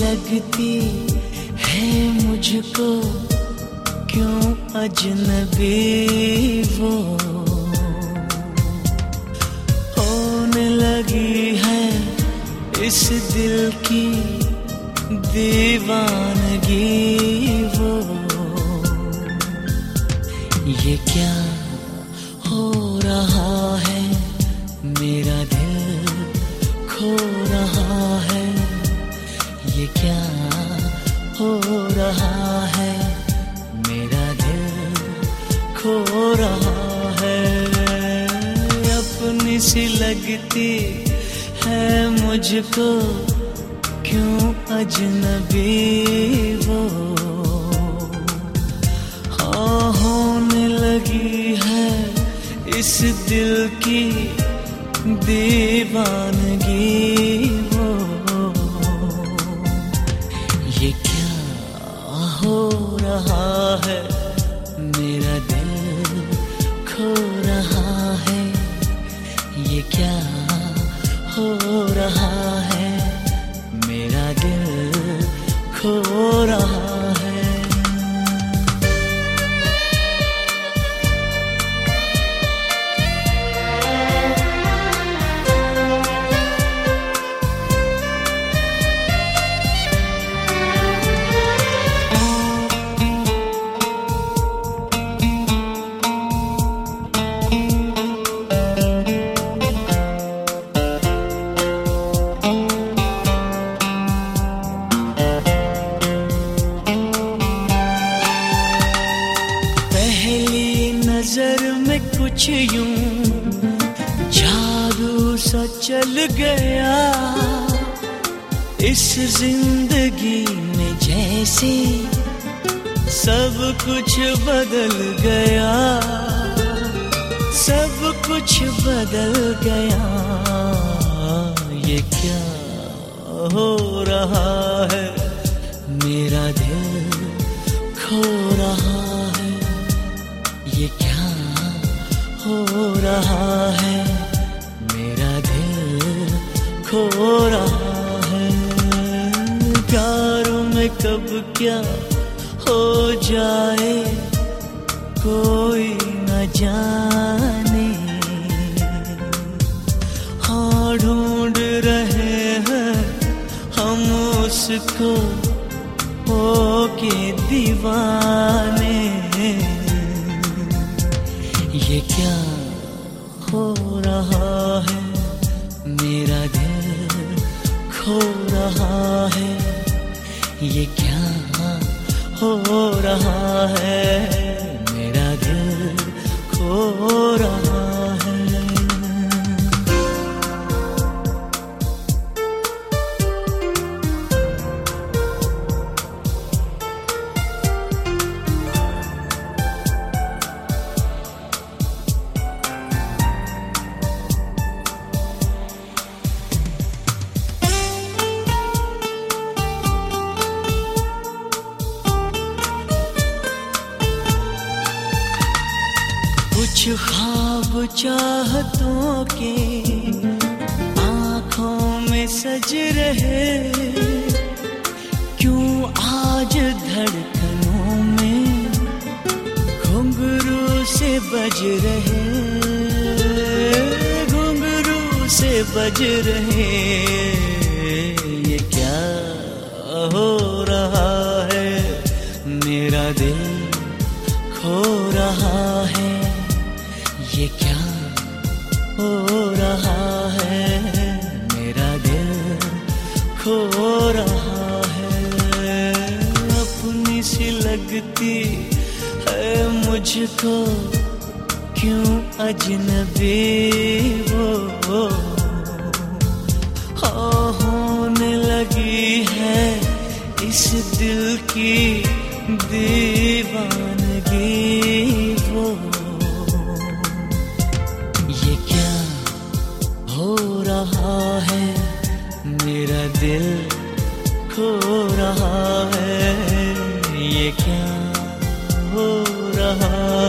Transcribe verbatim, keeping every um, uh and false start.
लगती है मुझको क्यों अजनबी वो, होने लगी है इस दिल की दीवानगी वो। ये क्या हो रहा है, मेरा दिल खो रहा है। ये क्या हो रहा है, मेरा दिल खो रहा है। अपनी सी लगती है मुझको क्यों अजनबी वो, हाँ होने लगी है इस दिल की दीवानगी वो। ये क्या हो रहा है, मेरा दिल खो रहा है। ये क्या हो रहा है, मेरा दिल खो रहा है। नजर में कुछ यूं जादू सा चल गया, इस जिंदगी में जैसे सब कुछ बदल गया, सब कुछ बदल गया। ये क्या हो रहा है, मेरा दिल खो रहा है। ये क्या हो रहा है, मेरा दिल खो रहा है। प्यार में कब क्या हो जाए कोई न जाने, हाँ ढूंढ रहे हैं हम उसको होके दीवाने। ये क्या हो रहा है, मेरा दिल खो रहा है। ये क्या हो रहा है, मेरा दिल खो रहा है। कुछ ख्वाब चाहतों के आँखों में सज रहे, क्यों आज धड़कनों में घुंघरू से बज रहे, घुंघरू से बज रहे। ये क्या हो रहा है, मेरा दिल खो रहा है। ये क्या हो रहा है, मेरा दिल खो रहा है। अपनी सी लगती है मुझको क्यों अजनबी वो, हाँ होने लगी है इस दिल की दीवानगी वो। ये क्या हो रहा है, मेरा दिल खो रहा है। ये क्या हो रहा